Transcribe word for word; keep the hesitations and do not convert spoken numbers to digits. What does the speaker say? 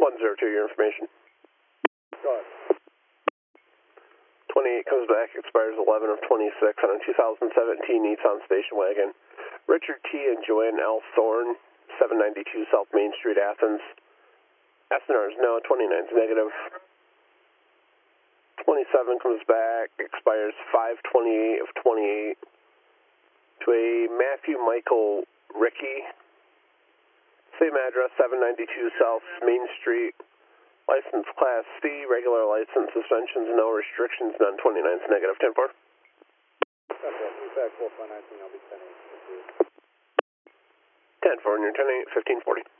one zero two, your information. Go ahead. twenty-eight comes back, expires eleven of twenty-six on a two thousand seventeen Nissan station wagon. Richard T. and Joanne L. Thorne, seven ninety-two South Main Street, Athens. S N R is no, twenty-nine is negative. twenty-seven comes back, expires five twenty-eight of twenty-eight. To a Matthew Michael Ricky. Same address, seven ninety-two South Main Street. License Class C, regular license, suspensions, no restrictions, none, twenty-nine is negative, ten four. Okay, feedback four five nineteen, I'll be ten eight. ten four, and you're ten eight, fifteen forty.